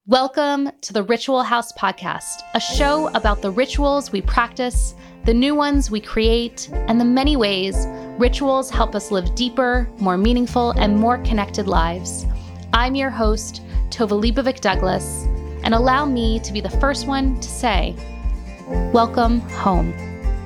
Welcome to the Ritual House Podcast, a show about the rituals we practice, the new ones we create, and the many ways rituals help us live deeper, more meaningful, and more connected lives. I'm your host, Tova Leibovich Douglas, and allow me to be the first one to say, welcome home.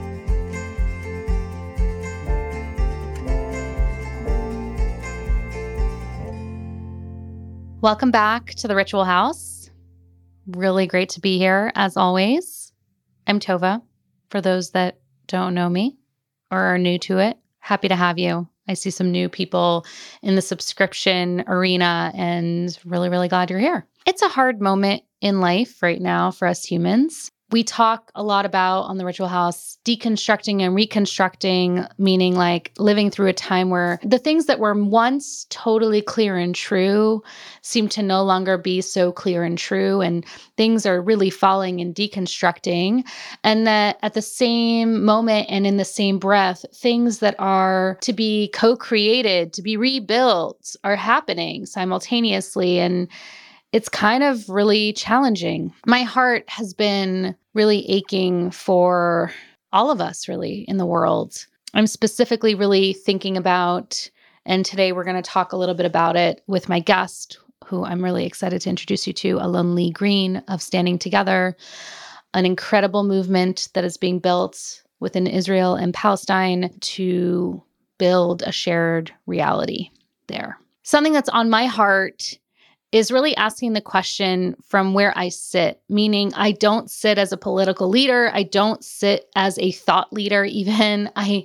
Welcome back to the Ritual House. Really great to be here, as always. I'm Tova, for those that don't know me or are new to it. Happy to have you. I see some new people in the subscription arena and really glad you're here. It's a hard moment in life right now for us humans. We talk a lot about on the Ritual House deconstructing and reconstructing, meaning like living through a time where the things that were once totally clear and true seem to no longer be so clear and true, and things are really falling and deconstructing. And that at the same moment and in the same breath, things that are to be co-created, to be rebuilt, are happening simultaneously. And it's kind of really challenging. My heart has been really aching for all of us, really, in the world. I'm specifically really thinking about, and today we're going to talk a little bit about it with my guest, who I'm really excited to introduce you to, Alon Lee Green of Standing Together, an incredible movement that is being built within Israel and Palestine to build a shared reality there. Something that's on my heart is really asking the question from where I sit, meaning I don't sit as a political leader. I don't sit as a thought leader even. I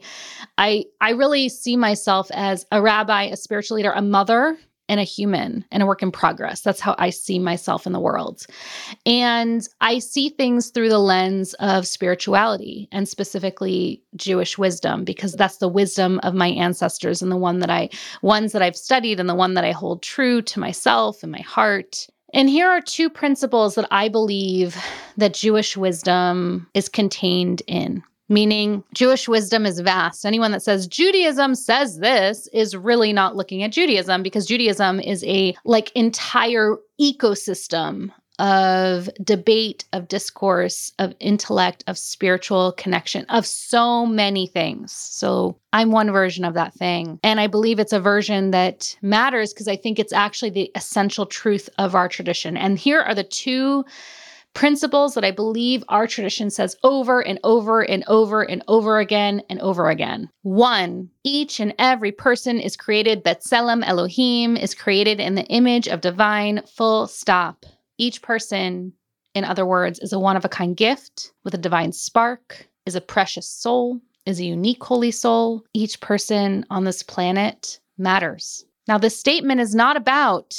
really see myself as a rabbi, a spiritual leader, a mother, and a human, and a work in progress. That's how I see myself in the world. And I see things through the lens of spirituality and specifically Jewish wisdom, because that's the wisdom of my ancestors and the ones that I've studied and the one that I hold true to myself and my heart. And here are two principles that I believe that Jewish wisdom is contained in. Meaning Jewish wisdom is vast. Anyone that says Judaism says this is really not looking at Judaism, because Judaism is a entire ecosystem of debate, of discourse, of intellect, of spiritual connection, of so many things. So I'm one version of that thing. And I believe it's a version that matters because I think it's actually the essential truth of our tradition. And here are the two principles that I believe our tradition says over and over and over and over again and over again. One, each and every person is created, B'Tselem Elohim, is created in the image of divine, full stop. Each person, in other words, is a one-of-a-kind gift with a divine spark, is a precious soul, is a unique holy soul. Each person on this planet matters. Now, this statement is not about,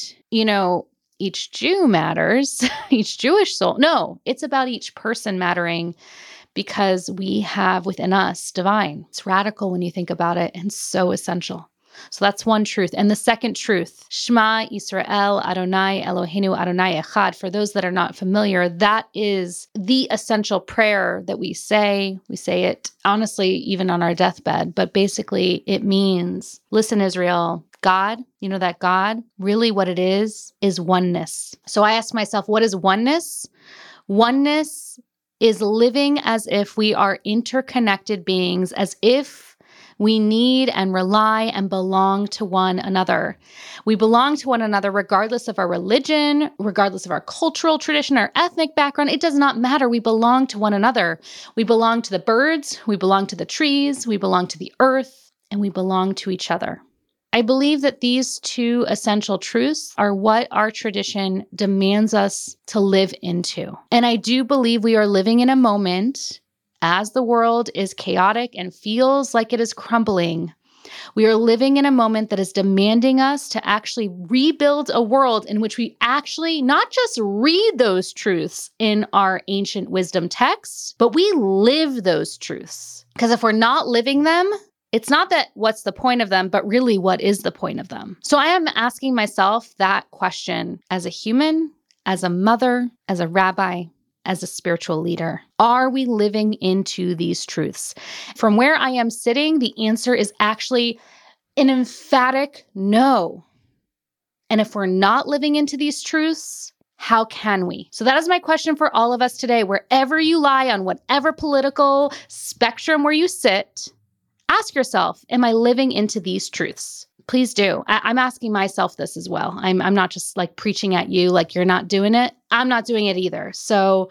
each Jew matters, each Jewish soul. No, it's about each person mattering because we have within us divine. It's radical when you think about it and so essential. So that's one truth. And the second truth, Shema Yisrael Adonai Eloheinu Adonai Echad. For those that are not familiar, that is the essential prayer that we say. We say it honestly even on our deathbed, but basically it means, listen, Israel, God, that God, really what it is oneness. So I ask myself, what is oneness? Oneness is living as if we are interconnected beings, as if we need and rely and belong to one another. We belong to one another regardless of our religion, regardless of our cultural tradition, our ethnic background. It does not matter. We belong to one another. We belong to the birds, we belong to the trees, we belong to the earth, and we belong to each other. I believe that these two essential truths are what our tradition demands us to live into. And I do believe we are living in a moment, as the world is chaotic and feels like it is crumbling, we are living in a moment that is demanding us to actually rebuild a world in which we actually not just read those truths in our ancient wisdom texts, but we live those truths. Because if we're not living them, it's not that what's the point of them, but really what is the point of them? So I am asking myself that question as a human, as a mother, as a rabbi, as a spiritual leader. Are we living into these truths? From where I am sitting, the answer is actually an emphatic no. And if we're not living into these truths, How can we? So that is my question for all of us today. Wherever you lie on whatever political spectrum where you sit, ask yourself, am I living into these truths? Please do. I'm asking myself this as well. I'm not just like preaching at you like you're not doing it. I'm not doing it either. So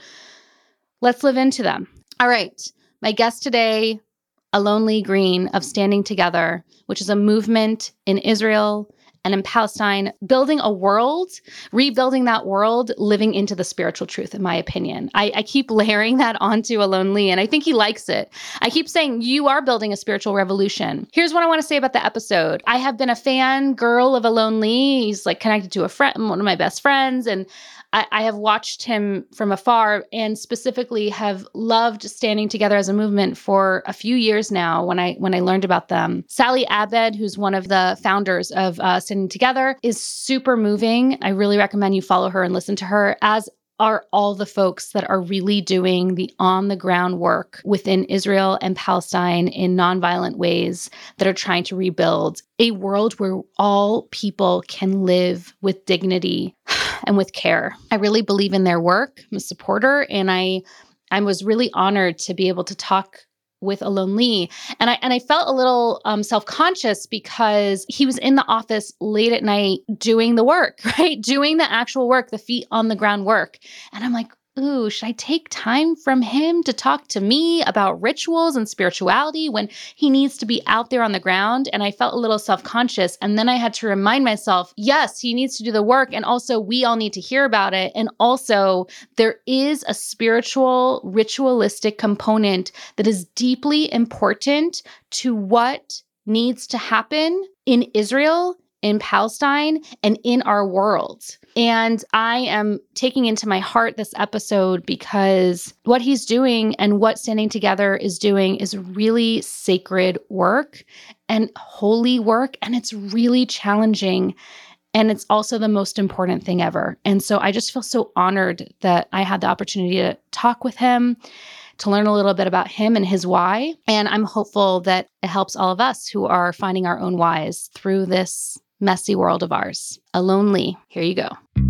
let's live into them. All right. My guest today, Alon Lee Green of Standing Together, which is a movement in Israel and in Palestine, building a world, rebuilding that world, living into the spiritual truth, in my opinion. I keep layering that onto Alon Lee, and I think he likes it. I keep saying, you are building a spiritual revolution. Here's what I want to say about the episode. I have been a fan girl of Alon Lee. He's like connected to a friend, one of my best friends, and I have watched him from afar and specifically have loved Standing Together as a movement for a few years now when I learned about them. Sally Abed, who's one of the founders of Standing Together, is super moving. I really recommend you follow her and listen to her, as are all the folks that are really doing the on-the-ground work within Israel and Palestine in nonviolent ways that are trying to rebuild a world where all people can live with dignity and with care. I really believe in their work. I'm a supporter, and I was really honored to be able to talk with Alon Lee. And I felt a little self-conscious because he was in the office late at night doing the work, right? Doing the actual work, the feet on the ground work. And I'm like, ooh, should I take time from him to talk to me about rituals and spirituality when he needs to be out there on the ground? And I felt a little self-conscious. And then I had to remind myself, yes, he needs to do the work. And also we all need to hear about it. And also there is a spiritual, ritualistic component that is deeply important to what needs to happen in Israel, in Palestine, and in our world. And I am taking into my heart this episode because what he's doing and what Standing Together is doing is really sacred work and holy work. And it's really challenging. And it's also the most important thing ever. And so I just feel so honored that I had the opportunity to talk with him, to learn a little bit about him and his why. And I'm hopeful that it helps all of us who are finding our own whys through this messy world of ours. Alon Lee, here you go.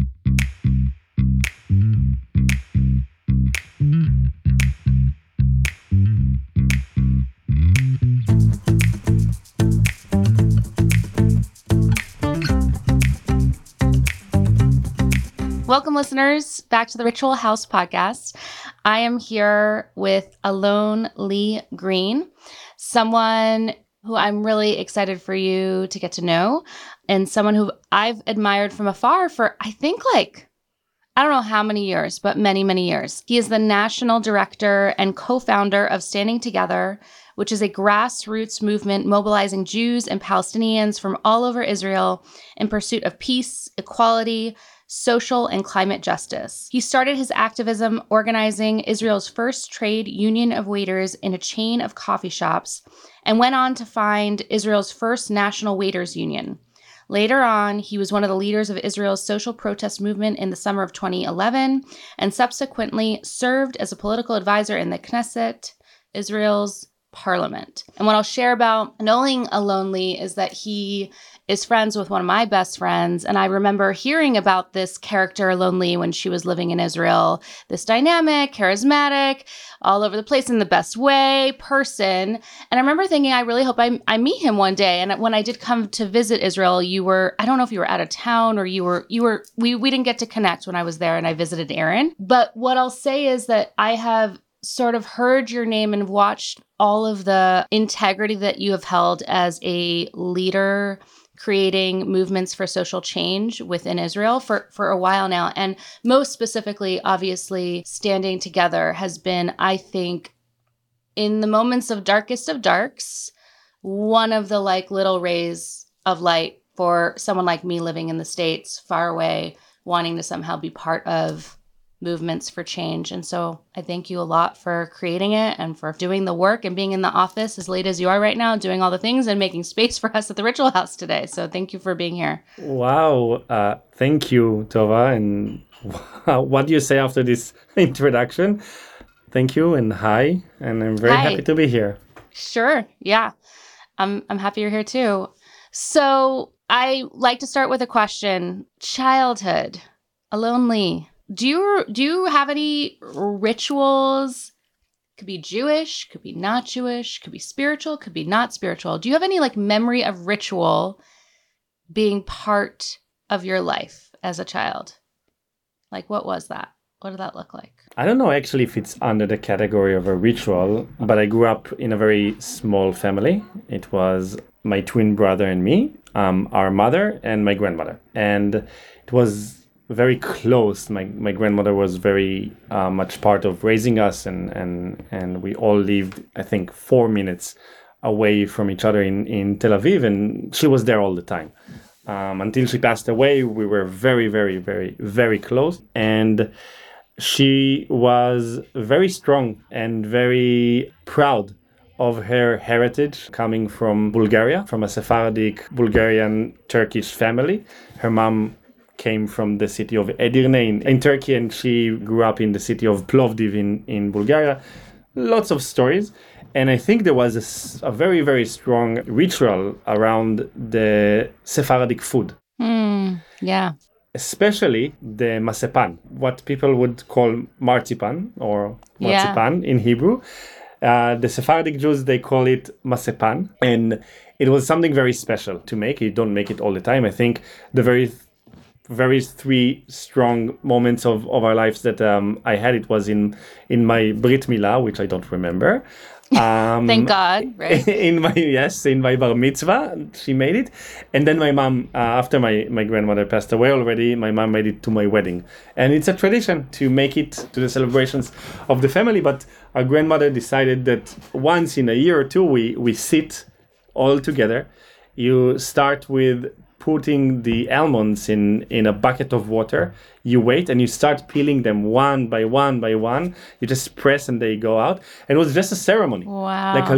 Welcome, listeners, back to the Ritual House podcast. I am here with Alon Lee Green, someone who I'm really excited for you to get to know, and someone who I've admired from afar for, I think, I don't know how many years, but many, many years. He is the national director and co-founder of Standing Together, which is a grassroots movement mobilizing Jews and Palestinians from all over Israel in pursuit of peace, equality, social, and climate justice. He started his activism organizing Israel's first trade union of waiters in a chain of coffee shops, and went on to find Israel's first national waiters union. Later on, he was one of the leaders of Israel's social protest movement in the summer of 2011, and subsequently served as a political advisor in the Knesset, Israel's parliament. And what I'll share about knowing Alon Lee is that he is friends with one of my best friends. And I remember hearing about this character, Alon Lee, when she was living in Israel, this dynamic, charismatic, all over the place in the best way person. And I remember thinking, I really hope I meet him one day. And when I did come to visit Israel, I don't know if you were out of town or we didn't get to connect when I was there and I visited Aaron. But what I'll say is that I have sort of heard your name and watched all of the integrity that you have held as a leader creating movements for social change within Israel for a while now. And most specifically, obviously, Standing Together has been, I think, in the moments of darkest of darks, one of the little rays of light for someone like me living in the States, far away, wanting to somehow be part of movements for change. And so I thank you a lot for creating it and for doing the work and being in the office as late as you are right now, doing all the things and making space for us at the Ritual House today. So thank you for being here. Wow. Thank you, Tova. And what do you say after this introduction? Thank you and hi. And I'm very happy to be here. Sure. Yeah. I'm happy you're here too. So I like to start with a question. Childhood. Alon Lee. Do you have any rituals? Could be Jewish, could be not Jewish, could be spiritual, could be not spiritual. Do you have any like memory of ritual being part of your life as a child? Like, what was that? What did that look like? I don't know actually if it's under the category of a ritual, but I grew up in a very small family. It was my twin brother and me, our mother and my grandmother. And it was very close. My grandmother was very much part of raising us, and we all lived, I think, 4 minutes away from each other in Tel Aviv, and she was there all the time. Until she passed away, we were very, very, very, very close. And she was very strong and very proud of her heritage, coming from Bulgaria, from a Sephardic Bulgarian Turkish family. Her mom came from the city of Edirne in Turkey, and she grew up in the city of Plovdiv in Bulgaria. Lots of stories. And I think there was a very, very strong ritual around the Sephardic food. Yeah. Especially the masepan, what people would call marzipan or marzipan in Hebrew. The Sephardic Jews, they call it masepan. And it was something very special to make. You don't make it all the time. I think the very three strong moments of our lives that I had, it was in my Brit Milah, which I don't remember. Thank God, right? in my bar mitzvah, she made it. And then my mom, after my grandmother passed away already, my mom made it to my wedding. And it's a tradition to make it to the celebrations of the family. But our grandmother decided that once in a year or two, we sit all together. You start with putting the almonds in a bucket of water. You wait and you start peeling them one by one by one. You just press and they go out. And it was just a ceremony. Wow. Like a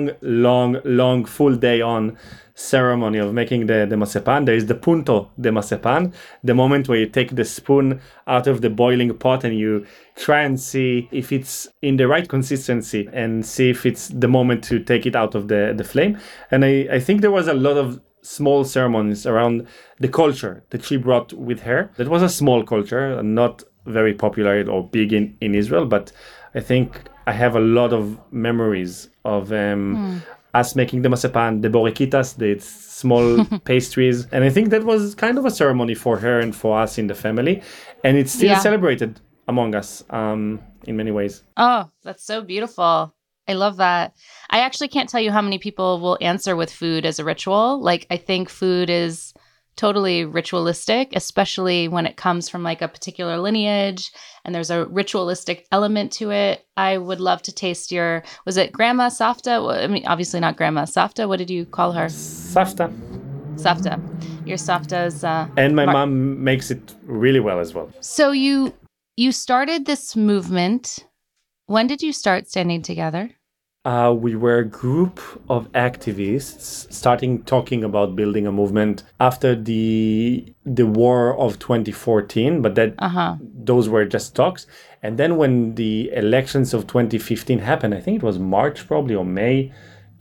long full day on ceremony of making the masepan. There is the punto de masepan, the moment where you take the spoon out of the boiling pot and you try and see if it's in the right consistency and see if it's the moment to take it out of the flame. And I think there was a lot of small ceremonies around the culture that she brought with her. That was a small culture, not very popular or big in Israel, but I think I have a lot of memories of us making the masepan, the borekitas, the small pastries. And I think that was kind of a ceremony for her and for us in the family. And it's still celebrated among us in many ways. Oh, that's so beautiful. I love that. I actually can't tell you how many people will answer with food as a ritual. Like, I think food is totally ritualistic, especially when it comes from like a particular lineage and there's a ritualistic element to it. I would love to taste was it Grandma Safta? Well, I mean, obviously not Grandma Safta. What did you call her? Safta. Your Safta's... and my mom makes it really well as well. So you started this movement. When did you start standing together? We were a group of activists starting talking about building a movement after the war of 2014, but those were just talks. And then when the elections of 2015 happened, I think it was March probably or May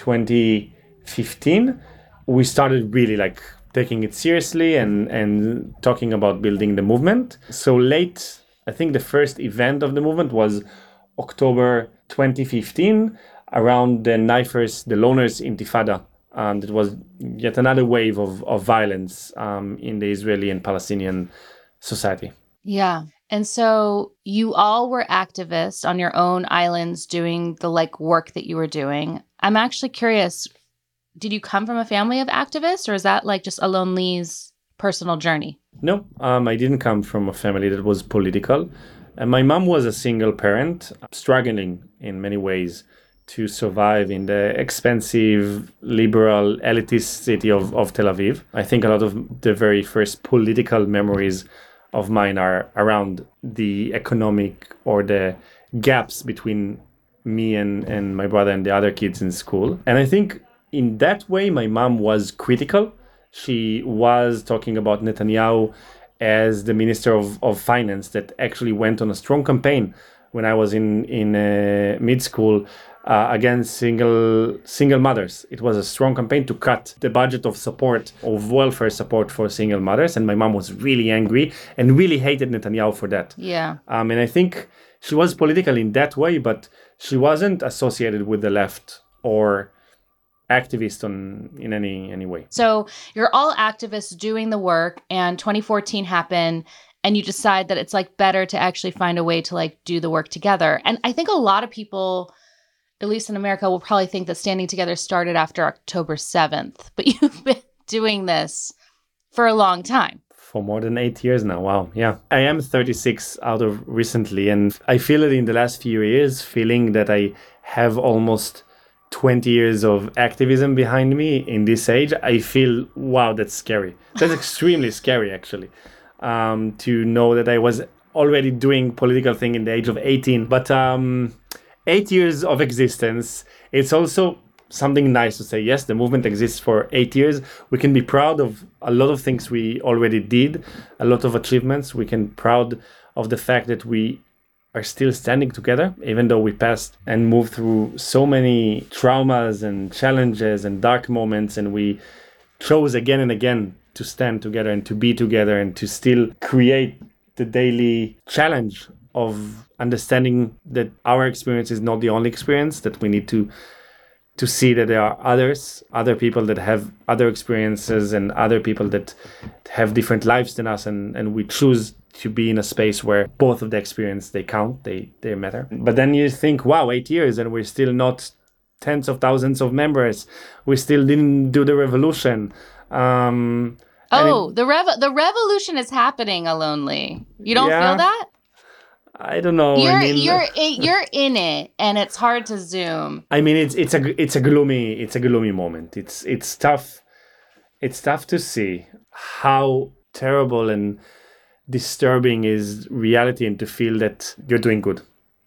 2015, we started really like taking it seriously and talking about building the movement. So late, I think the first event of the movement was October 2015, around the Knifers, the Loners Intifada. And it was yet another wave of violence in the Israeli and Palestinian society. Yeah. And so you all were activists on your own islands doing the like work that you were doing. I'm actually curious, did you come from a family of activists, or is that like just Alon Lee's personal journey? No, I didn't come from a family that was political. And my mom was a single parent, struggling in many ways to survive in the expensive, liberal, elitist city of Tel Aviv. I think a lot of the very first political memories of mine are around the economic or the gaps between me and my brother and the other kids in school. And I think in that way, my mom was critical. She was talking about Netanyahu as the Minister of Finance that actually went on a strong campaign when I was in mid-school against single mothers. It was a strong campaign to cut the budget of welfare support for single mothers. And my mom was really angry and really hated Netanyahu for that. Yeah. And I think she was political in that way, but she wasn't associated with the left or activist in any way. So you're all activists doing the work, and 2014 happened, and you decide that it's like better to actually find a way to like do the work together. And I think a lot of people, at least in America, will probably think that Standing Together started after October 7th, but you've been doing this for a long time. For more than 8 years now. Wow. Yeah. I am 36 out of recently, and I feel it in the last few years, feeling that I have almost 20 years of activism behind me in this age. I feel, wow, that's scary. That's extremely scary, actually, to know that I was already doing political thing in the age of 18. But 8 years of existence, it's also something nice to say. Yes, the movement exists for 8 years. We can be proud of a lot of things we already did, a lot of achievements. We can be proud of the fact that we are still standing together, even though we passed and moved through so many traumas and challenges and dark moments, and we chose again and again to stand together and to be together and to still create the daily challenge of understanding that our experience is not the only experience, that we need to see that there are other people that have other experiences and other people that have different lives than us, and we choose to be in a space where both of the experience, they count, they matter. But then you think, wow, 8 years and we're still not tens of thousands of members. We still didn't do the revolution. The revolution is happening, Alonely. You don't feel that? I don't know. You're in it, and it's hard to zoom. I mean, it's a gloomy moment. It's tough. It's tough to see how terrible and disturbing is reality, and to feel that you're doing good.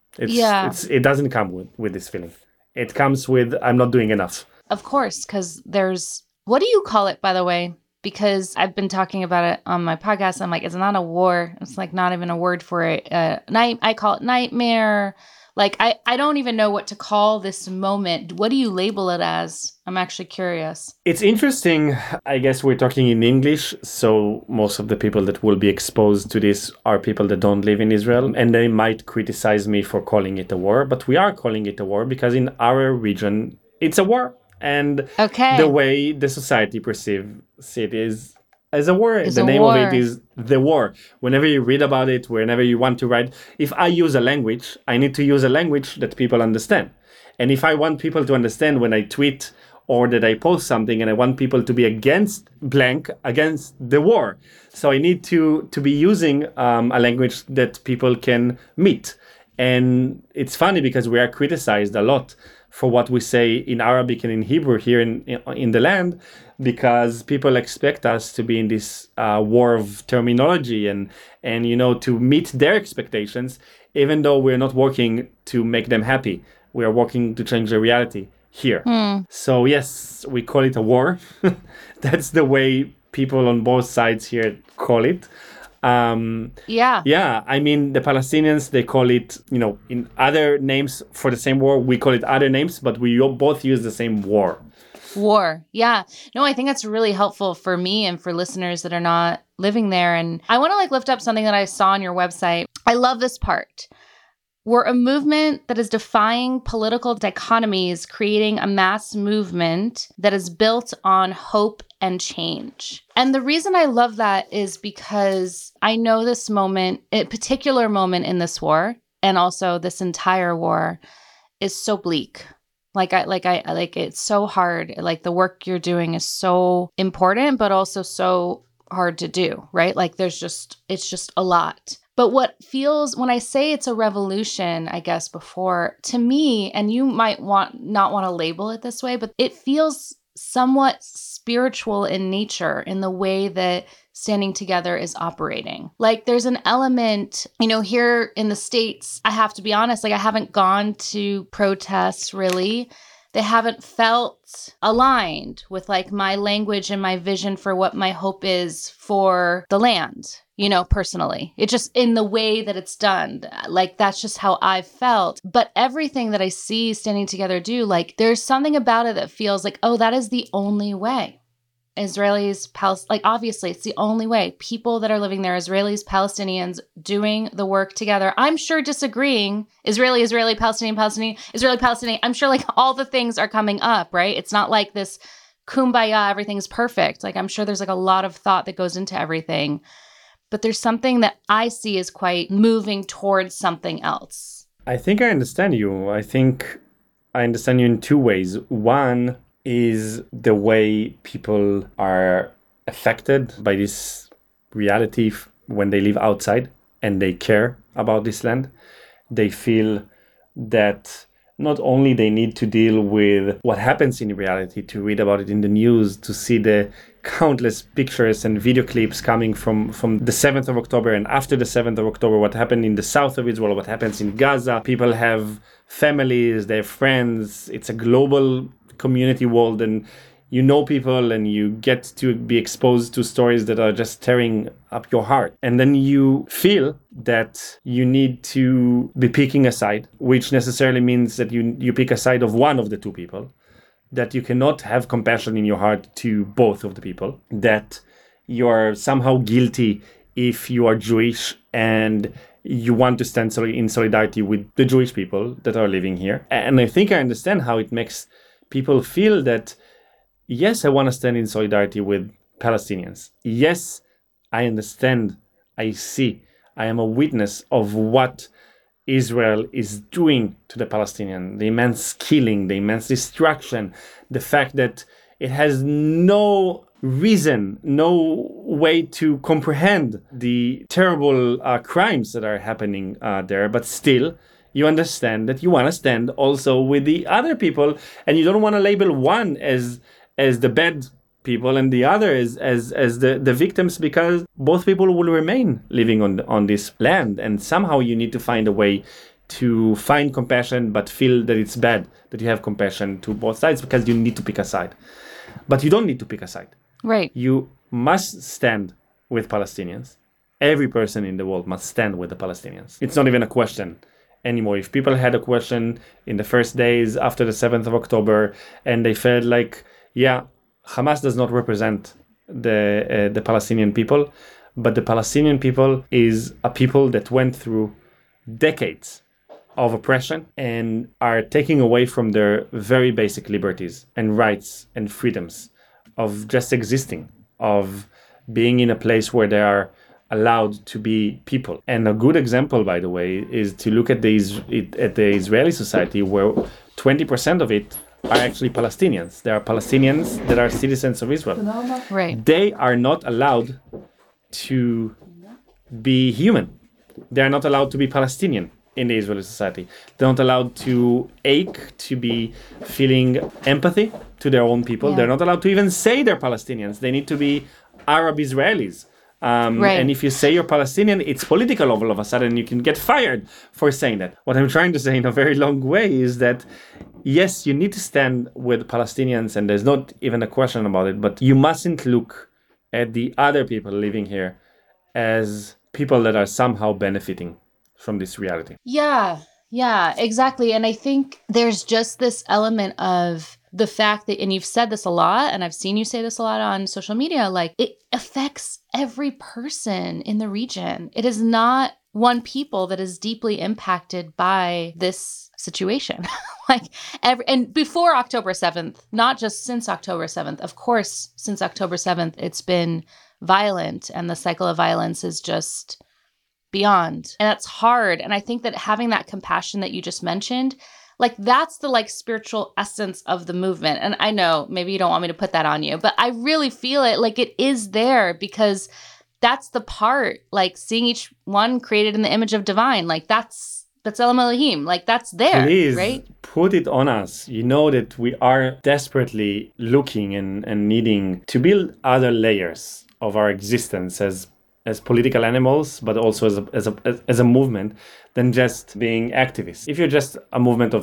It doesn't come with this feeling. It comes with, I'm not doing enough. Of course, because there's, what do you call it, by the way? Because I've been talking about it on my podcast. I'm like, it's not a war. It's like not even a word for it. I call it nightmare. Like, I don't even know what to call this moment. What do you label it as? I'm actually curious. It's interesting. I guess we're talking in English, so most of the people that will be exposed to this are people that don't live in Israel, and they might criticize me for calling it a war, but we are calling it a war because in our region, it's a war. And the way the society perceives it is as a war. The name of it is the war. Whenever you read about it, whenever you want to write, if I use a language, I need to use a language that people understand. And if I want people to understand when I tweet or that I post something and I want people to be against the war, so I need to be using a language that people can meet. And it's funny because we are criticized a lot for what we say in Arabic and in Hebrew here in the land, because people expect us to be in this war of terminology and to meet their expectations, even though we're not working to make them happy. We are working to change the reality here. So yes, we call it a war. That's the way people on both sides here call it. I mean, the Palestinians, they call it, in other names for the same war, we call it other names, but we both use the same war. Yeah. No, I think that's really helpful for me and for listeners that are not living there. And I want to lift up something that I saw on your website. I love this part. We're a movement that is defying political dichotomies, creating a mass movement that is built on hope and change. And the reason I love that is because I know this moment, a particular moment in this war, and also this entire war, is so bleak. It's so hard. Like, the work you're doing is so important, but also so hard to do, right? Like, it's just a lot. But when I say it's a revolution, I guess before, to me, and you might not want to label it this way, but it feels somewhat spiritual in nature in the way that Standing Together is operating. Like, there's an element, here in the States, I have to be honest, I haven't gone to protests really. They haven't felt aligned with my language and my vision for what my hope is for the land. personally. It just in the way that it's done. Like, that's just how I've felt. But everything that I see Standing Together do, like, there's something about it that feels like, oh, that is the only way. Israelis, like, obviously, it's the only way. People that are living there, Israelis, Palestinians, doing the work together. I'm sure disagreeing, Israeli, Palestinian, Israeli, Palestinian. I'm sure, like, all the things are coming up, right? It's not like this kumbaya, everything's perfect. Like, I'm sure there's, like, a lot of thought that goes into everything. But there's something that I see as quite moving towards something else. I think I understand you. I think I understand you in two ways. One is the way people are affected by this reality when they live outside and they care about this land. They feel that not only they need to deal with what happens in reality, to read about it in the news, to see the countless pictures and video clips coming from the 7th of October and after the 7th of October, what happened in the south of Israel, what happens in Gaza. People have families, they have friends. It's a global community world, and people and you get to be exposed to stories that are just tearing up your heart. And then you feel that you need to be picking a side, which necessarily means that you pick a side of one of the two people, that you cannot have compassion in your heart to both of the people, that you're somehow guilty if you are Jewish and you want to stand in solidarity with the Jewish people that are living here. And I think I understand how it makes people feel that, yes, I want to stand in solidarity with Palestinians. Yes, I understand. I see. I am a witness of what Israel is doing to the Palestinians, the immense killing, the immense destruction, the fact that it has no reason, no way to comprehend the terrible crimes that are happening there, but still you understand that you want to stand also with the other people, and you don't want to label one as the bad people and the other as the victims, because both people will remain living on this land, and somehow you need to find a way to find compassion but feel that it's bad that you have compassion to both sides, because you need to pick a side. But you don't need to pick a side. Right. You must stand with Palestinians. Every person in the world must stand with the Palestinians. It's not even a question anymore. If people had a question in the first days after the 7th of October and they felt like, yeah, Hamas does not represent the Palestinian people, but the Palestinian people is a people that went through decades of oppression and are taking away from their very basic liberties and rights and freedoms of just existing, of being in a place where they are allowed to be people. And a good example, by the way, is to look at the Israeli society, where 20% of it are actually Palestinians. There are Palestinians that are citizens of Israel. Right. They are not allowed to be human. They are not allowed to be Palestinian in the Israeli society. They're not allowed to ache, to be feeling empathy to their own people. Yeah. They're not allowed to even say they're Palestinians. They need to be Arab Israelis. Right. And if you say you're Palestinian, it's political all of a sudden. You can get fired for saying that. What I'm trying to say in a very long way is that, yes, you need to stand with Palestinians, and there's not even a question about it, but you mustn't look at the other people living here as people that are somehow benefiting from this reality. Yeah, exactly. And I think there's just this element of the fact that, and you've said this a lot, and I've seen you say this a lot on social media, like, it affects every person in the region. It is not one people that is deeply impacted by this situation. And before October 7th, not just since October 7th, of course, since October 7th, it's been violent, and the cycle of violence is just beyond. And that's hard. And I think that having that compassion that you just mentioned, like, that's the spiritual essence of the movement. And I know maybe you don't want me to put that on you, but I really feel it, like, it is there, because that's the part, like, seeing each one created in the image of divine, like, that's Elohim Elohim, like, that's there. Please, right? Put it on us. You know that we are desperately looking and needing to build other layers of our existence as political animals, but also as a movement, than just being activists. If you're just a movement of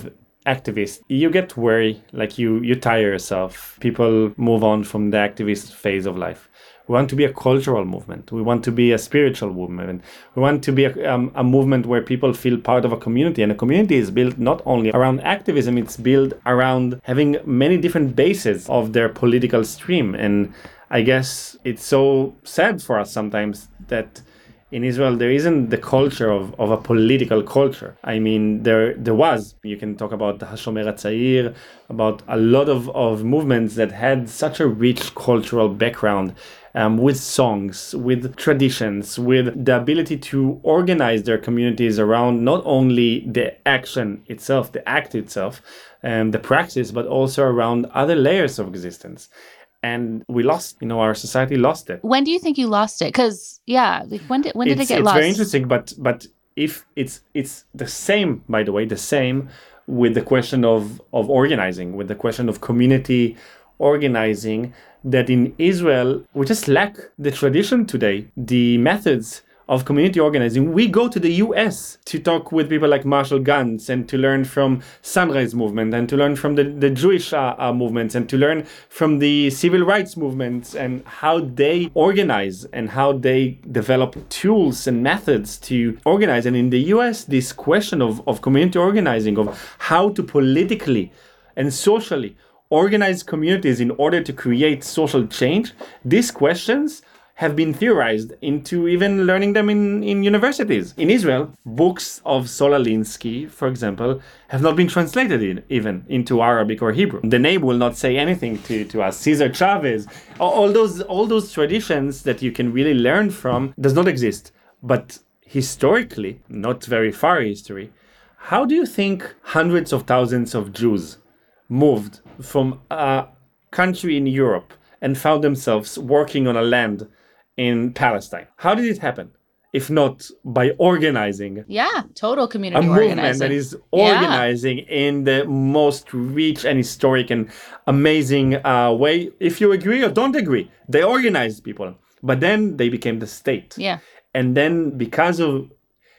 activist, you get wary, like you tire yourself. People move on from the activist phase of life. We want to be a cultural movement. We want to be a spiritual movement. We want to be a movement where people feel part of a community. And a community is built not only around activism, it's built around having many different bases of their political stream. And I guess it's so sad for us sometimes that in Israel, there isn't the culture of a political culture. I mean, there was. You can talk about the Hashomer HaTzair, about a lot of movements that had such a rich cultural background, with songs, with traditions, with the ability to organize their communities around not only the action itself, the act itself, and the praxis, but also around other layers of existence. And we lost, our society lost it. When do you think you lost it? Because, like when did it get lost? It's very interesting, but if it's the same, by the way, the same with the question of organizing, with the question of community organizing, that in Israel, we just lack the tradition today, the methods of community organizing. We go to the US to talk with people like Marshall Gantz and to learn from Sunrise Movement and to learn from the Jewish movements and to learn from the civil rights movements and how they organize and how they develop tools and methods to organize. And in the US, this question of community organizing, of how to politically and socially organize communities in order to create social change, these questions have been theorized into even learning them in universities. In Israel, books of Sol Alinsky, for example, have not been translated even into Arabic or Hebrew. The name will not say anything to us. Cesar Chavez, all those traditions that you can really learn from does not exist. But historically, not very far history, how do you think hundreds of thousands of Jews moved from a country in Europe and found themselves working on a land in Palestine? How did it happen? If not by organizing. Yeah, total community organizing. A movement organizing. that is organizing in the most rich and historic and amazing way. If you agree or don't agree, they organized people. But then they became the state. Yeah. And then because of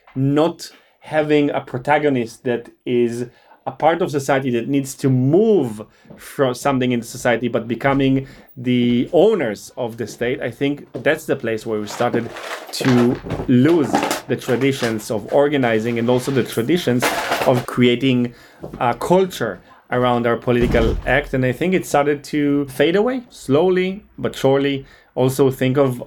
not having a protagonist that is a part of society that needs to move from something in society, but becoming the owners of the state, I think that's the place where we started to lose the traditions of organizing and also the traditions of creating a culture around our political act. And I think it started to fade away slowly but surely. Also think of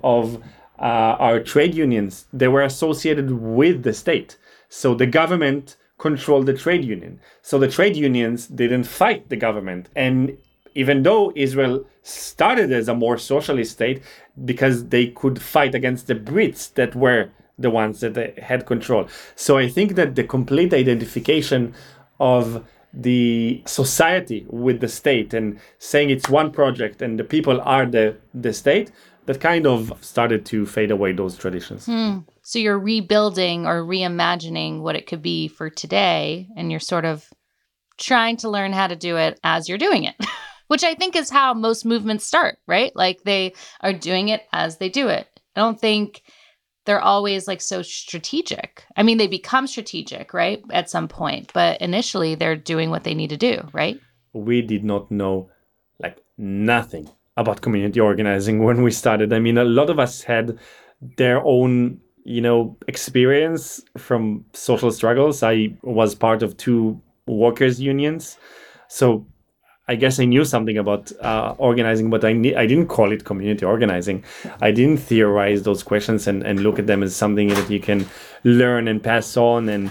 our trade unions. They were associated with the state. So the government controlled the trade union. So the trade unions didn't fight the government. And even though Israel started as a more socialist state, because they could fight against the Brits that were the ones that had control. So I think that the complete identification of the society with the state and saying it's one project and the people are the state, that kind of started to fade away, those traditions. So you're rebuilding or reimagining what it could be for today, and you're sort of trying to learn how to do it as you're doing it, which I think is how most movements start, right? Like they are doing it as they do it. I don't think they're always like so strategic. I mean, they become strategic, right, at some point, but initially they're doing what they need to do, right? We did not know like nothing about community organizing when we started. I mean, a lot of us had their own, experience from social struggles. I was part of 2 workers' unions. So I guess I knew something about organizing, but I didn't call it community organizing. I didn't theorize those questions and look at them as something that you can learn and pass on and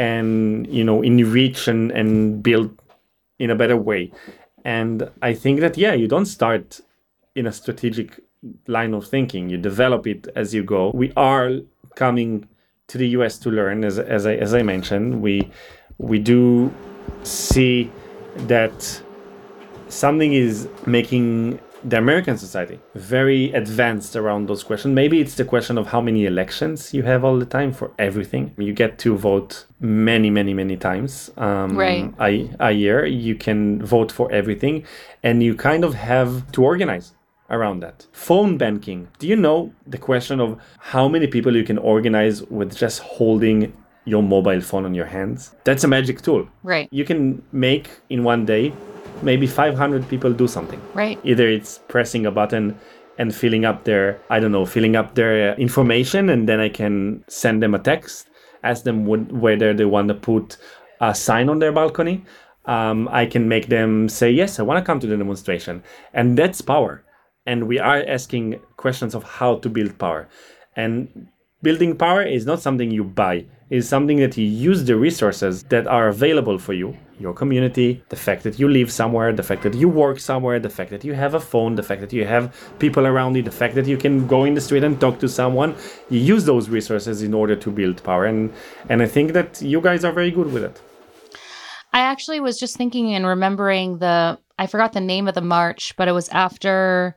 enrich and build in a better way. And I think that, you don't start in a strategic line of thinking. You develop it as you go. We are coming to the US to learn, as I mentioned. We do see that something is making the American society very advanced around those questions. Maybe it's the question of how many elections you have all the time for everything. You get to vote many, many, many times right. a year. You can vote for everything, and you kind of have to organize around that. Phone banking. Do you know the question of how many people you can organize with just holding your mobile phone on your hands. That's a magic tool. Right. You can make in one day maybe 500 people do something. Right. Either it's pressing a button and filling up their information, and then I can send them a text, ask them whether they want to put a sign on their balcony. I can make them say, yes, I want to come to the demonstration. And that's power. And we are asking questions of how to build power. And building power is not something you buy. It's something that you use the resources that are available for you, your community, the fact that you live somewhere, the fact that you work somewhere, the fact that you have a phone, the fact that you have people around you, the fact that you can go in the street and talk to someone. You use those resources in order to build power. And I think that you guys are very good with it. I actually was just thinking and remembering I forgot the name of the march, but it was after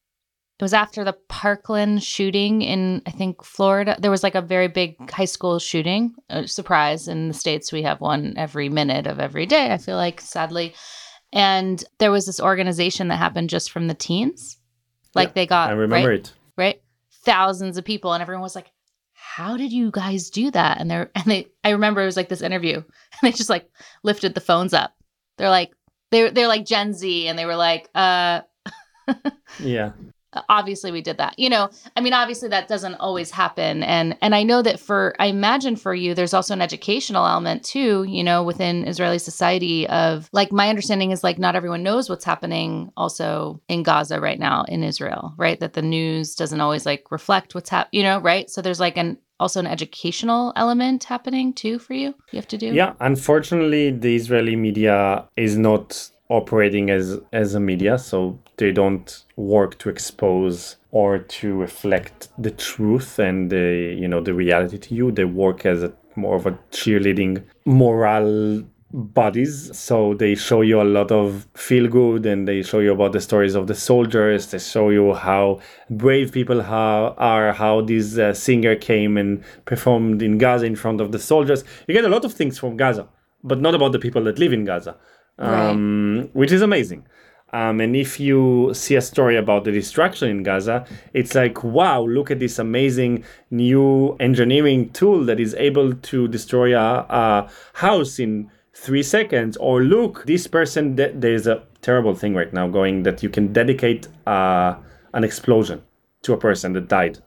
the Parkland shooting in, I think, Florida. There was like a very big high school shooting. Surprise, in the States, we have one every minute of every day, I feel like, sadly. And there was this organization that happened just from the teens. Like they got, I remember right, it. Right? Thousands of people. And everyone was like, how did you guys do that? I remember it was like this interview, and they just like lifted the phones up. They're like, they're like Gen Z, and they were like, yeah. Obviously we did that. Obviously that doesn't always happen. And I know that I imagine for you, there's also an educational element too, within Israeli society of like, my understanding is like, not everyone knows what's happening also in Gaza right now in Israel, right? That the news doesn't always like reflect what's happening, right? So there's like also an educational element happening too for you have to do. Yeah. Unfortunately, the Israeli media is not operating as a media, so they don't work to expose or to reflect the truth and the reality to you. They work as more of a cheerleading moral bodies. So they show you a lot of feel good, and they show you about the stories of the soldiers. They show you how brave people are, how this singer came and performed in Gaza in front of the soldiers. You get a lot of things from Gaza, but not about the people that live in Gaza. Right. Which is amazing. And if you see a story about the destruction in Gaza, it's like, wow, look at this amazing new engineering tool that is able to destroy a house in 3 seconds. Or look, this person, there's a terrible thing right now going that you can dedicate an explosion to a person that died.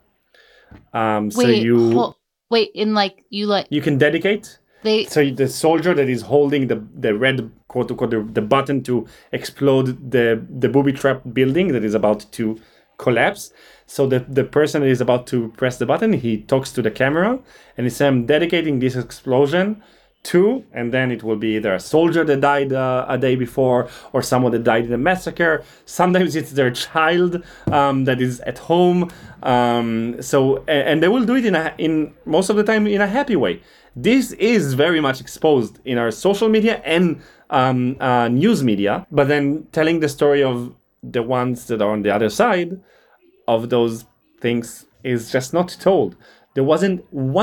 You can dedicate. So the soldier that is holding the red, quote unquote, the button to explode the booby trap building that is about to collapse. So the person that is about to press the button, he talks to the camera and he says, I'm dedicating this explosion to, and then it will be either a soldier that died a day before or someone that died in a massacre. Sometimes it's their child that is at home. And they will do it in most of the time in a happy way. This is very much exposed in our social media and news media, but then telling the story of the ones that are on the other side of those things is just not told. There wasn't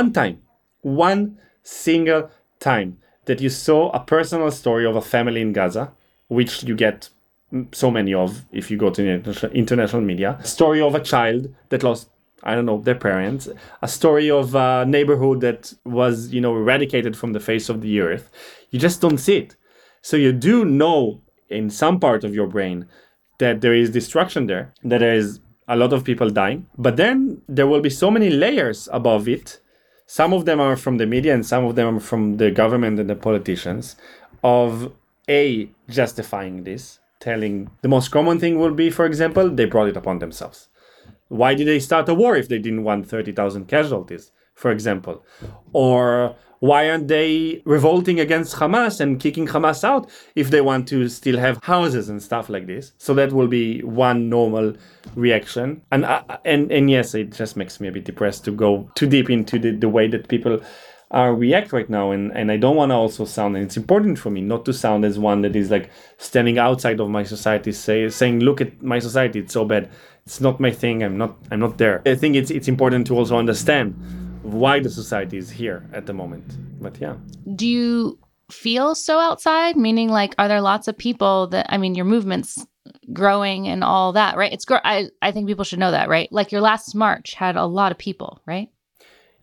one single time that you saw a personal story of a family in Gaza, which you get so many of if you go to international media. Story of a child that lost, their parents. A story of a neighborhood that was, eradicated from the face of the earth. You just don't see it. So you do know in some part of your brain that there is destruction there, that there is a lot of people dying. But then there will be so many layers above it. Some of them are from the media and some of them are from the government and the politicians of justifying this, telling the most common thing will be, for example, they brought it upon themselves. Why did they start a war if they didn't want 30,000 casualties, for example? Or why aren't they revolting against Hamas and kicking Hamas out if they want to still have houses and stuff like this? So that will be one normal reaction. And yes, it just makes me a bit depressed to go too deep into the way that people react right now. And I don't want to also sound, and it's important for me not to sound as one that is like standing outside of my society, saying, look at my society, it's so bad. It's not my thing. I'm not there. I think it's important to also understand why the society is here at the moment. But yeah. Do you feel so outside? Meaning, like, are there lots of people that, your movement's growing and all that, right? I think people should know that, right? Like your last march had a lot of people, right?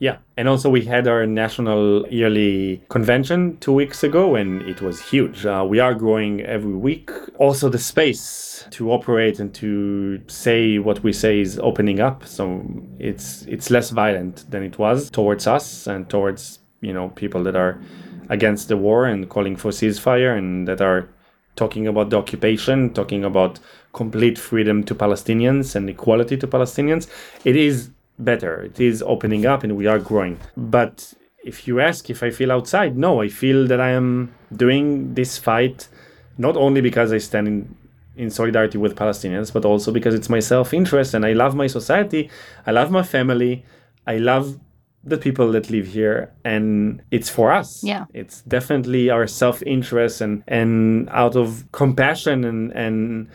Yeah. And also we had our national yearly convention 2 weeks ago, and it was huge. We are growing every week. Also the space to operate and to say what we say is opening up. So it's less violent than it was towards us and towards, people that are against the war and calling for ceasefire, and that are talking about the occupation, talking about complete freedom to Palestinians and equality to Palestinians. It is better. It is opening up and we are growing. But if you ask if I feel outside, no, I feel that I am doing this fight not only because I stand in solidarity with Palestinians, but also because it's my self-interest and I love my society, I love my family, I love the people that live here, and it's for us. Yeah. It's definitely our self-interest and out of compassion and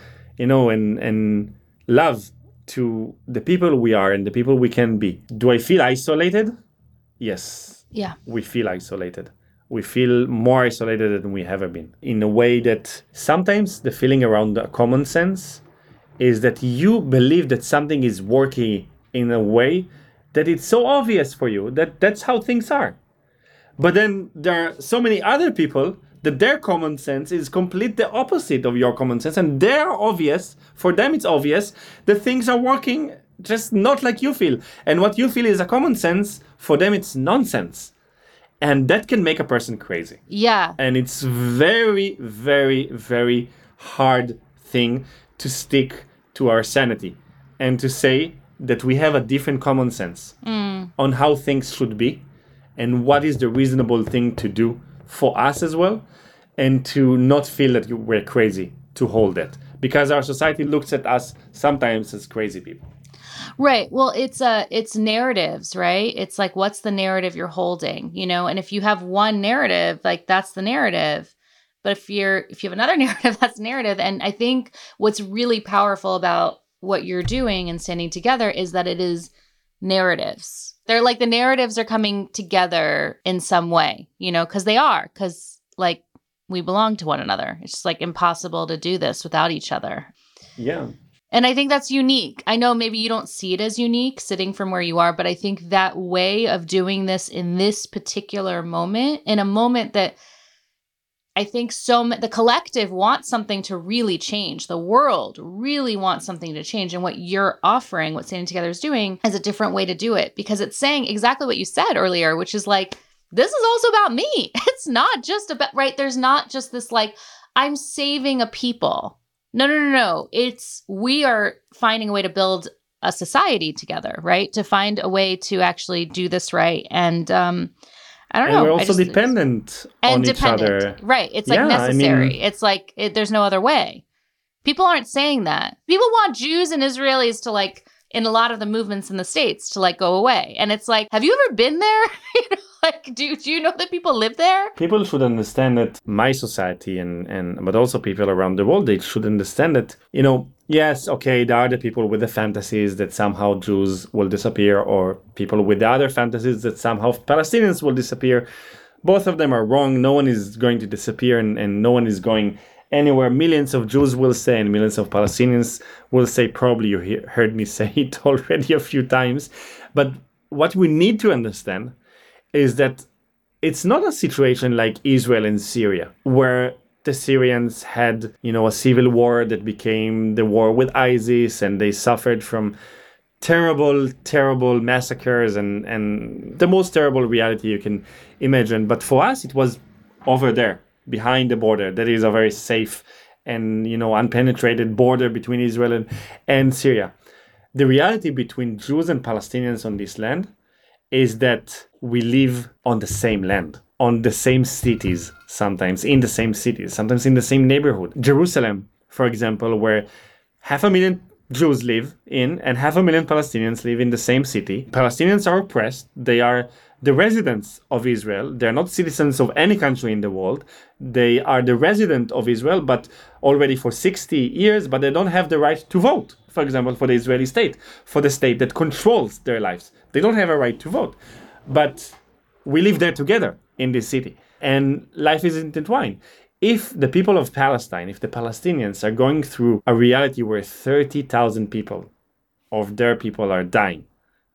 love to the people we are and the people we can be. Do I feel isolated? Yes. Yeah. We feel isolated. We feel more isolated than we ever been. In a way that sometimes the feeling around the common sense is that you believe that something is working in a way that it's so obvious for you that that's how things are. But then there are so many other people that their common sense is complete the opposite of your common sense, and they're obvious, for them it's obvious that things are working just not like you feel. And what you feel is a common sense, for them it's nonsense. And that can make a person crazy. Yeah. And it's very, very, very hard thing to stick to our sanity and to say that we have a different common sense on how things should be and what is the reasonable thing to do for us as well, and to not feel that we're crazy to hold that, because our society looks at us sometimes as crazy people. Right. Well, it's narratives, right? It's like, what's the narrative you're holding, And if you have one narrative, like that's the narrative. But if you have another narrative, that's narrative. And I think what's really powerful about what you're doing and standing together is that it is narratives. They're like the narratives are coming together in some way, because like we belong to one another. It's just like impossible to do this without each other. Yeah. And I think that's unique. I know maybe you don't see it as unique sitting from where you are, but I think that way of doing this in this particular moment, in a moment that I think the collective wants something to really change. The world really wants something to change. And what you're offering, what Standing Together is doing, is a different way to do it, because it's saying exactly what you said earlier, which is like, this is also about me. It's not just about, right? There's not just this like, I'm saving a people. No. We are finding a way to build a society together, right? To find a way to actually do this right. And I don't know. We're also dependent on each other. Right. It's like necessary. It's like there's no other way. People aren't saying that. People want Jews and Israelis to like, in a lot of the movements in the States, to like go away. And it's like, have you ever been there? Like, do you know that people live there? People should understand that my society but also people around the world, they should understand that, yes, okay, there are the people with the fantasies that somehow Jews will disappear, or people with the other fantasies that somehow Palestinians will disappear. Both of them are wrong. No one is going to disappear and no one is going anywhere. Millions of Jews will say and millions of Palestinians will say. Probably you heard me say it already a few times. But what we need to understand is that it's not a situation like Israel and Syria, where the Syrians had, a civil war that became the war with ISIS, and they suffered from terrible, terrible massacres and the most terrible reality you can imagine. But for us, it was over there, behind the border. That is a very safe and, unpenetrated border between Israel and Syria. The reality between Jews and Palestinians on this land is that we live on the same land, on the same cities, sometimes in the same cities, sometimes in the same neighborhood. Jerusalem, for example, where 500,000 Jews live in and 500,000 Palestinians live in the same city. Palestinians are oppressed. They are the residents of Israel. They're not citizens of any country in the world. They are the resident of Israel, but already for 60 years, but they don't have the right to vote, for example, for the Israeli state, for the state that controls their lives. They don't have a right to vote. But we live there together in this city, and life is intertwined. If the people of Palestine, if the Palestinians are going through a reality where 30,000 people of their people are dying,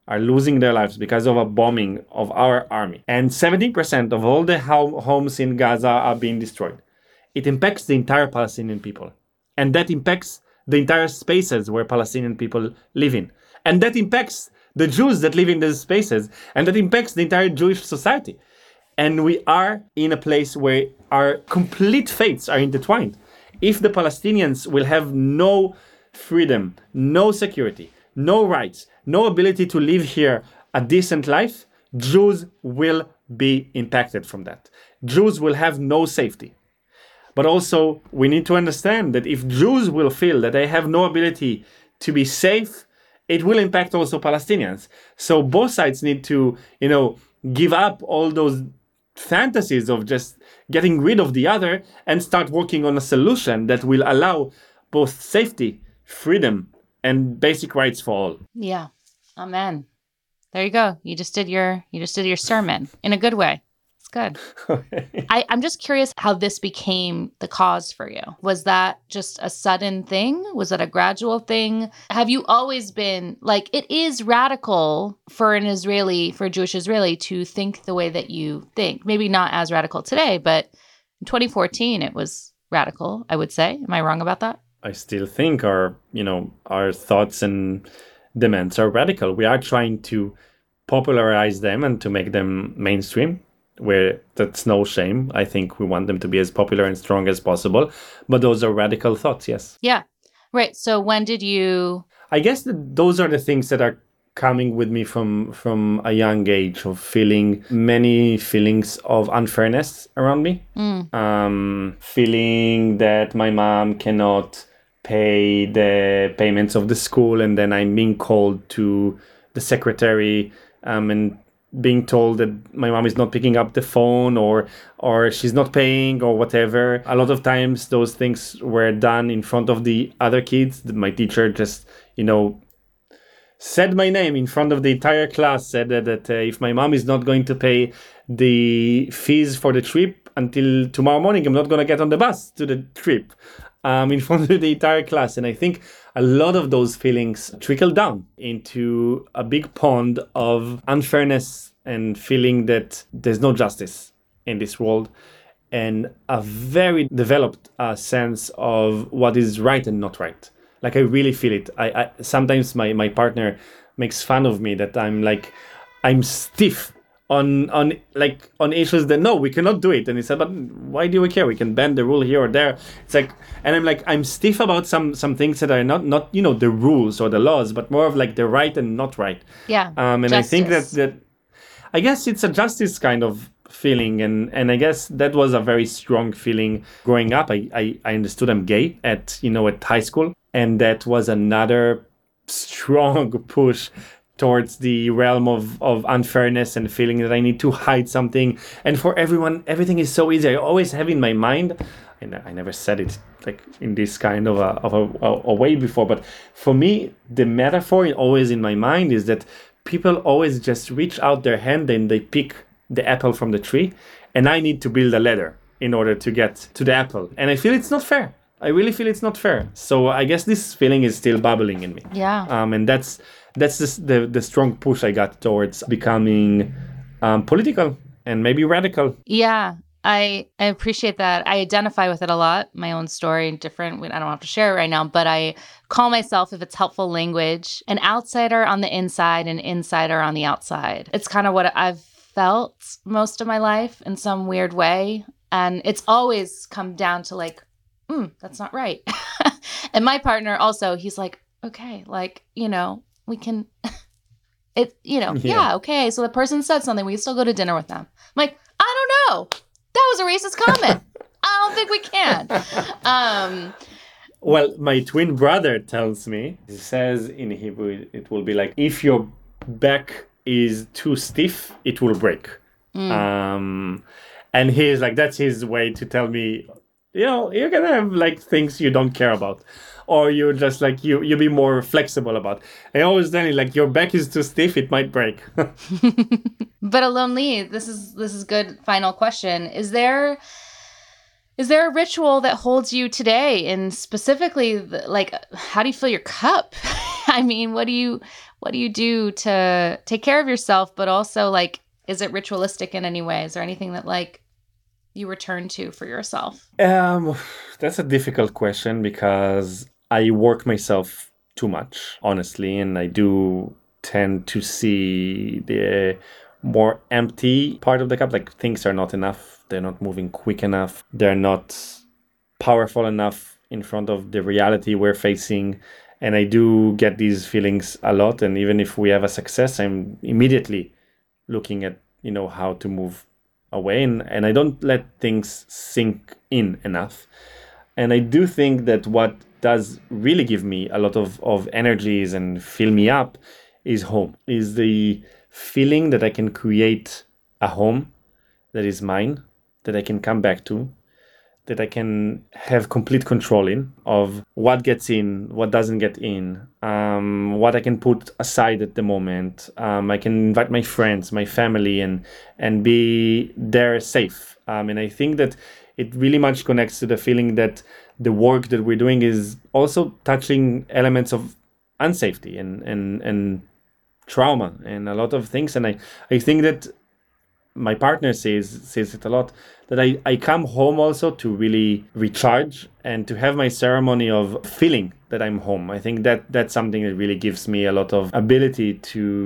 are losing their lives because of a bombing of our army. And 70% of all the homes in Gaza are being destroyed. It impacts the entire Palestinian people. And that impacts the entire spaces where Palestinian people live in. And that impacts the Jews that live in those spaces. And that impacts the entire Jewish society. And we are in a place where our complete fates are intertwined. If the Palestinians will have no freedom, no security, no rights, no ability to live here a decent life, Jews will be impacted from that. Jews will have no safety. But also, we need to understand that if Jews will feel that they have no ability to be safe, it will impact also Palestinians. So both sides need to, give up all those fantasies of just getting rid of the other and start working on a solution that will allow both safety, freedom, and basic rights for all. Yeah. Amen. There you go. You just did your sermon in a good way. It's good. Okay. I'm just curious how this became the cause for you. Was that just a sudden thing? Was it a gradual thing? Have you always been like, it is radical for a Jewish Israeli to think the way that you think? Maybe not as radical today, but in 2014, it was radical, I would say. Am I wrong about that? I still think our thoughts and demands are radical. We are trying to popularize them and to make them mainstream, where that's no shame. I think we want them to be as popular and strong as possible. But those are radical thoughts, yes. Yeah. Right. So when did you... I guess that those are the things that are coming with me from a young age, of feeling many feelings of unfairness around me. Feeling that my mom cannot pay the payments of the school, and then I'm being called to the secretary and being told that my mom is not picking up the phone or she's not paying or whatever. A lot of times those things were done in front of the other kids. My teacher just, said my name in front of the entire class, said that if my mom is not going to pay the fees for the trip until tomorrow morning, I'm not going to get on the bus to the trip. In front of the entire class. And I think a lot of those feelings trickle down into a big pond of unfairness and feeling that there's no justice in this world, and a very developed sense of what is right and not right. Like, I really feel it. I sometimes my partner makes fun of me that I'm stiff on issues that no, we cannot do it. And he said, but why do we care? We can bend the rule here or there. It's like, and I'm like, I'm stiff about some things that are not the rules or the laws, but more of like the right and not right. Yeah. And justice. I think that I guess it's a justice kind of feeling, and I guess that was a very strong feeling growing up. I understood I'm gay at high school, and that was another strong push towards the realm of unfairness and feeling that I need to hide something. And for everyone, everything is so easy. I always have in my mind, and I never said it like in this kind of a way before, but for me, the metaphor always in my mind is that people always just reach out their hand and they pick the apple from the tree, and I need to build a ladder in order to get to the apple. And I feel it's not fair. I really feel it's not fair. So I guess this feeling is still bubbling in me. Yeah. And that's the strong push I got towards becoming political and maybe radical. Yeah, I appreciate that. I identify with it a lot. My own story, different. I don't have to share it right now, but I call myself, if it's helpful language, an outsider on the inside and insider on the outside. It's kind of what I've felt most of my life in some weird way. And it's always come down to like, that's not right. And my partner also, he's like, okay, we can, yeah, okay. So the person said something, we can still go to dinner with them. I'm like, I don't know. That was a racist comment. I don't think we can. Well, my twin brother tells me, he says in Hebrew, it will be like, if your back is too stiff, it will break. And he's like, that's his way to tell me, you're going to have like things you don't care about. Or you're just like, you be more flexible about. I always tell you, like, your back is too stiff, it might break. But Alon Lee, this is good final question. Is there a ritual that holds you today? And specifically, like, how do you fill your cup I mean, what do you do to take care of yourself, but also like, is it ritualistic in any way? Is there anything that like you return to for yourself? That's a difficult question because I work myself too much, honestly, and I do tend to see the more empty part of the cup. Like things are not enough, they're not moving quick enough, they're not powerful enough in front of the reality we're facing. And I do get these feelings a lot. And even if we have a success, I'm immediately looking at, how to move away. And I don't let things sink in enough. And I do think that what does really give me a lot of energies and fill me up is home, is the feeling that I can create a home that is mine, that I can come back to, that I can have complete control of what gets in, what doesn't get in, what I can put aside at the moment. I can invite my friends, my family, and be there safe. And I think that it really much connects to the feeling that the work that we're doing is also touching elements of unsafety and trauma and a lot of things. And I think that my partner says it a lot, that I come home also to really recharge and to have my ceremony of feeling that I'm home. I think that that's something that really gives me a lot of ability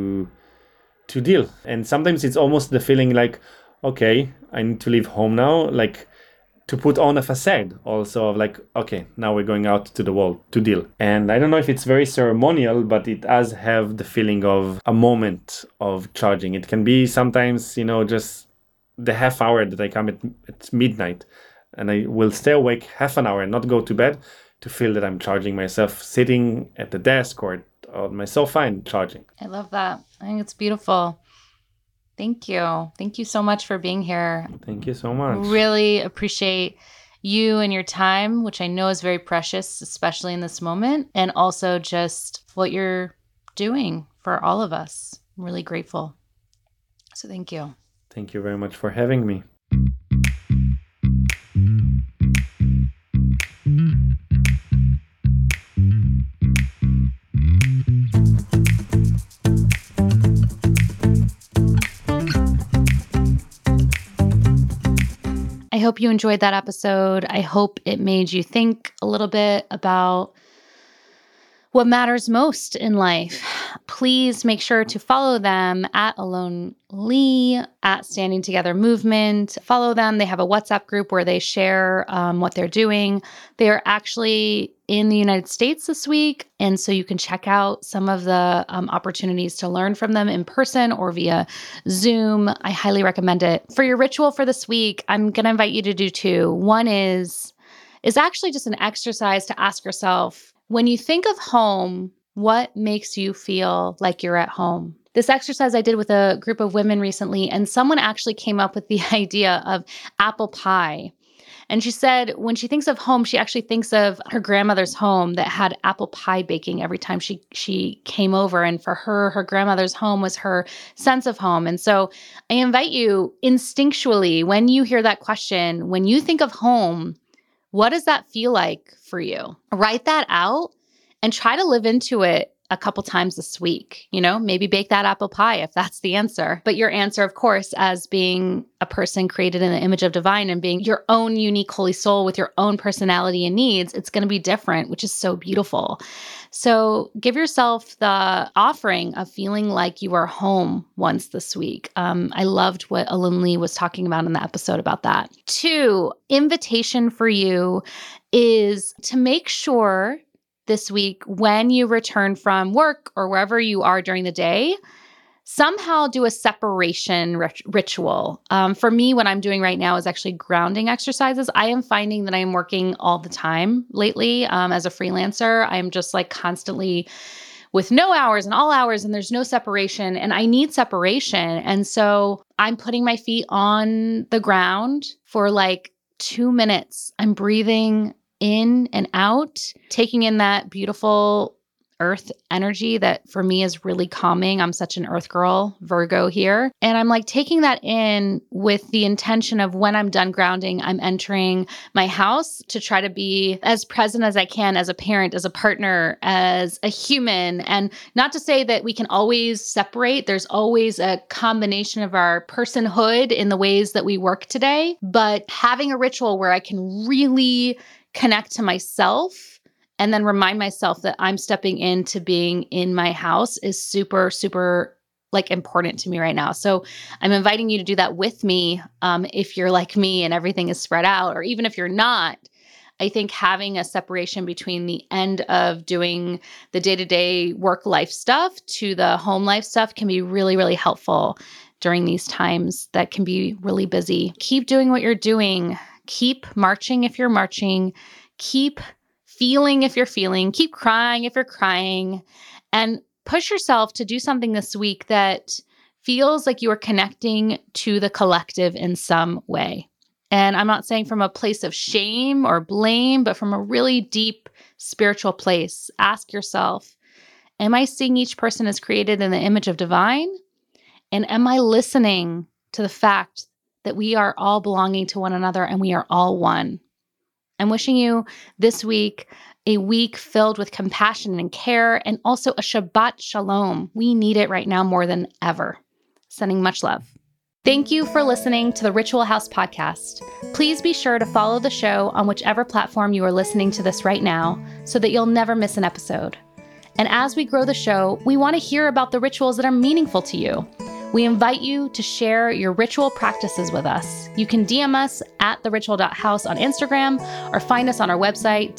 to deal. And sometimes it's almost the feeling like, okay, I need to leave home now, like to put on a facade also of like, okay, now we're going out to the world to deal. And I don't know if it's very ceremonial, but it does have the feeling of a moment of charging. It can be sometimes, just the half hour that I come at midnight and I will stay awake half an hour and not go to bed to feel that I'm charging myself sitting at the desk or on my sofa and charging. I love that. I think it's beautiful. Thank you. Thank you so much for being here. Thank you so much. Really appreciate you and your time, which I know is very precious, especially in this moment, and also just what you're doing for all of us. I'm really grateful. So thank you. Thank you very much for having me. I hope you enjoyed that episode. I hope it made you think a little bit about what matters most in life. Please make sure to follow them at Alone Lee, at Standing Together Movement. Follow them. They have a WhatsApp group where they share what they're doing. They are actually in the United States this week, and so you can check out some of the opportunities to learn from them in person or via Zoom. I highly recommend it. For your ritual for this week, I'm going to invite you to do two. One is actually just an exercise to ask yourself, when you think of home, what makes you feel like you're at home? This exercise I did with a group of women recently, and someone actually came up with the idea of apple pie. And she said when she thinks of home, she actually thinks of her grandmother's home that had apple pie baking every time she came over. And for her grandmother's home was her sense of home. And so I invite you instinctually, when you hear that question, when you think of home, what does that feel like for you? Write that out and try to live into it a couple times this week. Maybe bake that apple pie if that's the answer. But your answer, of course, as being a person created in the image of divine and being your own unique holy soul with your own personality and needs, it's going to be different, which is so beautiful. So give yourself the offering of feeling like you are home once this week. I loved what Alun Lee was talking about in the episode about that. 2, invitation for you is to make sure this week when you return from work or wherever you are during the day, somehow do a separation ritual. For me, what I'm doing right now is actually grounding exercises. I am finding that I am working all the time lately as a freelancer. I'm just like constantly with no hours and all hours, and there's no separation, and I need separation. And so I'm putting my feet on the ground for like 2 minutes. I'm breathing in and out, taking in that beautiful earth energy that for me is really calming. I'm such an earth girl, Virgo here. And I'm like taking that in with the intention of when I'm done grounding, I'm entering my house to try to be as present as I can as a parent, as a partner, as a human. And not to say that we can always separate. There's always a combination of our personhood in the ways that we work today. But having a ritual where I can really connect to myself and then remind myself that I'm stepping into being in my house is super, super like important to me right now. So I'm inviting you to do that with me. If you're like me and everything is spread out, or even if you're not, I think having a separation between the end of doing the day-to-day work life stuff to the home life stuff can be really, really helpful during these times that can be really busy. Keep doing what you're doing. Keep marching if you're marching. Keep feeling if you're feeling, keep crying if you're crying, and push yourself to do something this week that feels like you are connecting to the collective in some way. And I'm not saying from a place of shame or blame, but from a really deep spiritual place. Ask yourself, am I seeing each person as created in the image of divine? And am I listening to the fact that we are all belonging to one another and we are all one? I'm wishing you this week a week filled with compassion and care, and also a Shabbat Shalom. We need it right now more than ever. Sending much love. Thank you for listening to the Ritual House podcast. Please be sure to follow the show on whichever platform you are listening to this right now so that you'll never miss an episode. And as we grow the show, we want to hear about the rituals that are meaningful to you. We invite you to share your ritual practices with us. You can DM us at theritual.house on Instagram or find us on our website,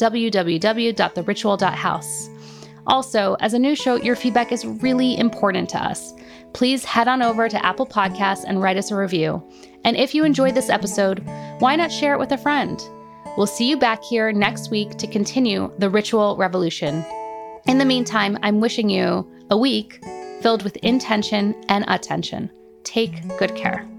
www.theritual.house. Also, as a new show, your feedback is really important to us. Please head on over to Apple Podcasts and write us a review. And if you enjoyed this episode, why not share it with a friend? We'll see you back here next week to continue the ritual revolution. In the meantime, I'm wishing you a week filled with intention and attention. Take good care.